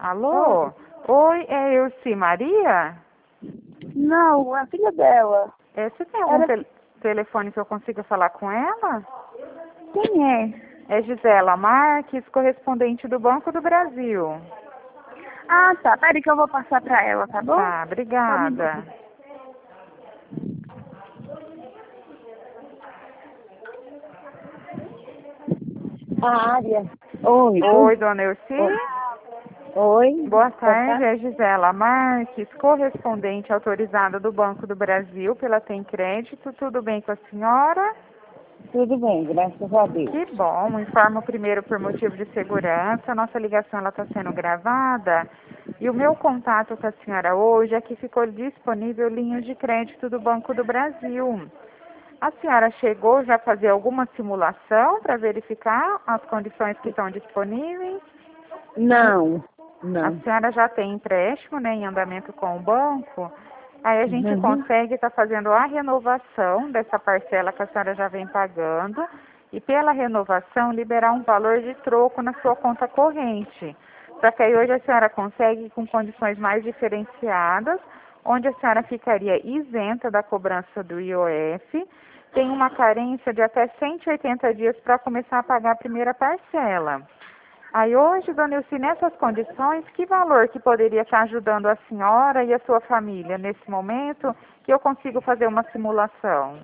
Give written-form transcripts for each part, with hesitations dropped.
Alô? Oi, é Elci Maria? Não, a filha dela. Você tem algum telefone que eu consiga falar com ela? Quem é? É Gisela Marques, correspondente do Banco do Brasil. Ah, tá. Peraí que eu vou passar pra ela, tá bom? Tá, obrigada. A área. Oi. Oi, dona Elci? Oi. Boa tarde, é Gisela Marques, correspondente autorizada do Banco do Brasil pela Tem Crédito. Tudo bem com a senhora? Tudo bem, graças a Deus. Que bom, informo primeiro por motivo de segurança, nossa ligação está sendo gravada e o meu contato com a senhora hoje é que ficou disponível linhas de crédito do Banco do Brasil. A senhora chegou já a fazer alguma simulação para verificar as condições que estão disponíveis? Não. A senhora já tem empréstimo, né, em andamento com o banco? Aí a gente consegue estar fazendo a renovação dessa parcela que a senhora já vem pagando e pela renovação liberar um valor de troco na sua conta corrente. Só que aí hoje a senhora consegue com condições mais diferenciadas, onde a senhora ficaria isenta da cobrança do IOF, tem uma carência de até 180 dias para começar a pagar a primeira parcela. Aí hoje, dona Ilse, nessas condições, que valor que poderia estar ajudando a senhora e a sua família nesse momento que eu consigo fazer uma simulação?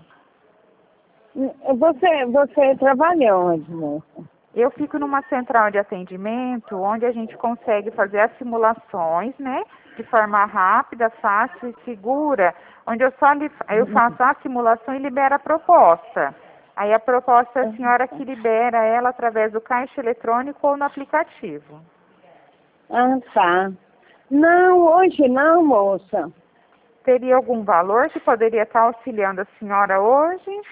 Você trabalha onde, moça? Eu fico numa central de atendimento onde a gente consegue fazer as simulações, né, de forma rápida, fácil e segura, onde eu faço a simulação e libero a proposta. Aí a proposta é a senhora que libera ela através do caixa eletrônico ou no aplicativo. Ah, tá. Não, hoje não, moça. Teria algum valor que poderia estar auxiliando a senhora hoje?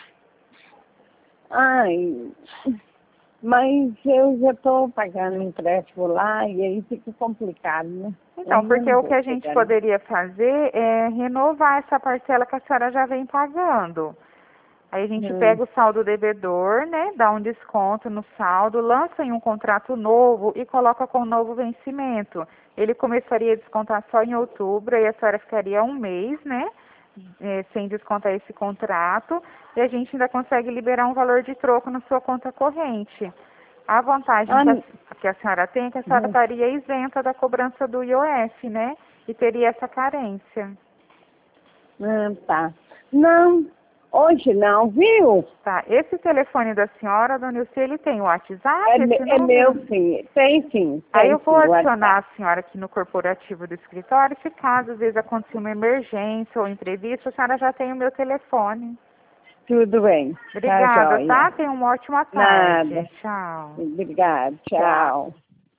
Ai, mas eu já estou pagando empréstimo lá e aí fica complicado, né? Então, porque o que a gente poderia fazer é renovar essa parcela que a senhora já vem pagando. Aí a gente pega o saldo devedor, né, dá um desconto no saldo, lança em um contrato novo e coloca com novo vencimento. Ele começaria a descontar só em outubro, aí a senhora ficaria um mês, né, sem descontar esse contrato, e a gente ainda consegue liberar um valor de troco na sua conta corrente. A vantagem que a senhora tem é que a senhora estaria isenta da cobrança do IOF, né, e teria essa carência. Ah, tá. Não. Hoje não, viu? Tá, esse telefone da senhora, dona Ilse, ele tem o WhatsApp? É meu, sim. Tem sim. Aí eu vou adicionar a senhora aqui no corporativo do escritório, se caso às vezes acontecer uma emergência ou imprevisto, a senhora já tem o meu telefone. Tudo bem. Obrigada, tá? Tenha uma ótima tarde. Nada. Tchau. Obrigada. Tchau.